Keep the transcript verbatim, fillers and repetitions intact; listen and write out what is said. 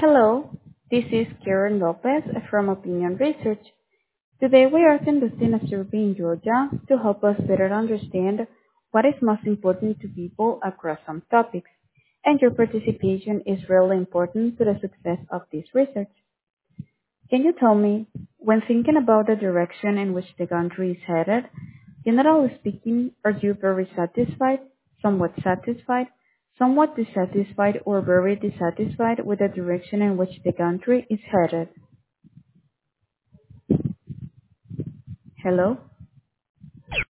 Hello, this is Karen Lopez from Opinion Research. Today we are conducting a survey in Georgia to help us better understand what is most important to people across some topics, and your participation is really important to the success of this research. Can you tell me, when thinking about the direction in which the country is headed, generally speaking, are you very satisfied, somewhat satisfied, somewhat dissatisfied, or very dissatisfied with the direction in which the country is headed? Hello?